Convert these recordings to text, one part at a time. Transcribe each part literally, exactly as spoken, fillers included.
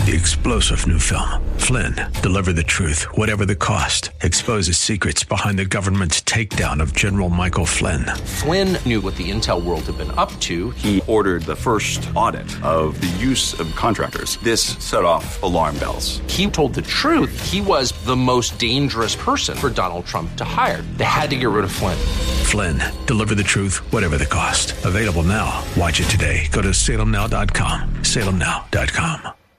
The explosive new film, Flynn, Deliver the Truth, Whatever the Cost, exposes secrets behind the government's takedown of General Michael Flynn. Flynn knew what the intel world had been up to. He ordered the first audit of the use of contractors. This set off alarm bells. He told the truth. He was the most dangerous person for Donald Trump to hire. They had to get rid of Flynn. Flynn, Deliver the Truth, Whatever the Cost. Available now. Watch it today. Go to salem now dot com. salem now dot com.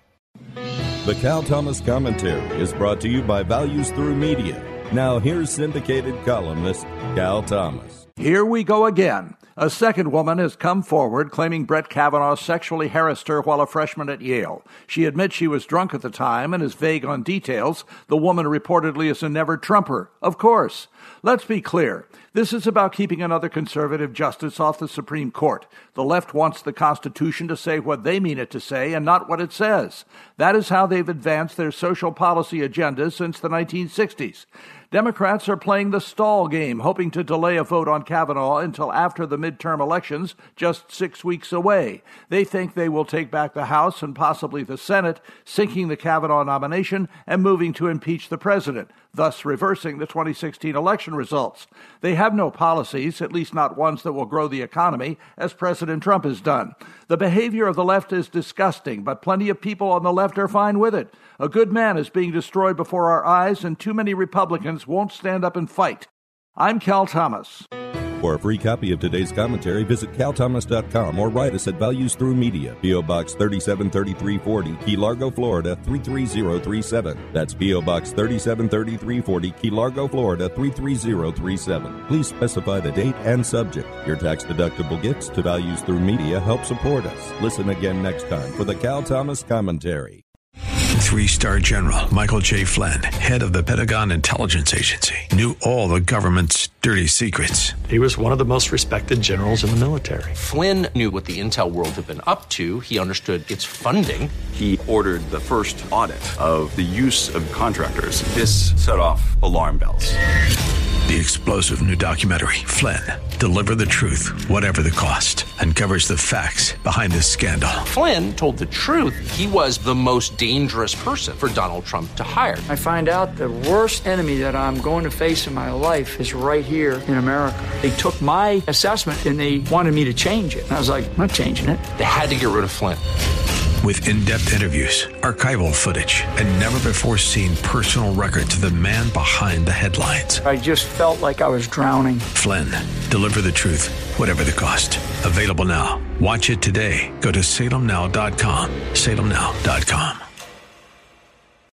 The Cal Thomas Commentary is brought to you by Values Through Media. Now here's syndicated columnist Cal Thomas. Here we go again. A second woman has come forward claiming Brett Kavanaugh sexually harassed her while a freshman at Yale. She admits she was drunk at the time and is vague on details. The woman reportedly is a never-Trumper. Of course. Let's be clear. This is about keeping another conservative justice off the Supreme Court. The left wants the Constitution to say what they mean it to say and not what it says. That is how they've advanced their social policy agenda since the nineteen sixties. Democrats are playing the stall game, hoping to delay a vote on Kavanaugh until after the midterm elections, just six weeks away. They think they will take back the House and possibly the Senate, sinking the Kavanaugh nomination and moving to impeach the president, thus reversing the twenty sixteen election results. They have no policies, at least not ones that will grow the economy, as President Trump has done. The behavior of the left is disgusting, but plenty of people on the left are fine with it. A good man is being destroyed before our eyes, and too many Republicans won't stand up and fight. I'm Cal Thomas. For a free copy of today's commentary, visit cal thomas dot com or write us at Values Through Media, P O. Box thirty-seven thirty-three forty, Key Largo, Florida three three zero three seven. That's P O. Box thirty-seven thirty-three forty, Key Largo, Florida three three zero three seven. Please specify the date and subject. Your tax-deductible gifts to Values Through Media help support us. Listen again next time for the Cal Thomas Commentary. Three-star General Michael J. Flynn, head of the Pentagon Intelligence Agency, knew all the government's dirty secrets. He was one of the most respected generals in the military. Flynn knew what the intel world had been up to. He understood its funding. He ordered the first audit of the use of contractors. This set off alarm bells. The explosive new documentary, Flynn, Deliver the Truth, Whatever the Cost, uncovers the facts behind this scandal. Flynn told the truth. He was the most dangerous person for Donald Trump to hire. I find out the worst enemy that I'm going to face in my life is right here in America. They took my assessment and they wanted me to change it. And I was like, I'm not changing it. They had to get rid of Flynn. With in-depth interviews, archival footage, and never-before-seen personal records of the man behind the headlines. I just felt like I was drowning. Flynn, Deliver the Truth, Whatever the Cost. Available now. Watch it today. Go to salem now dot com. salem now dot com.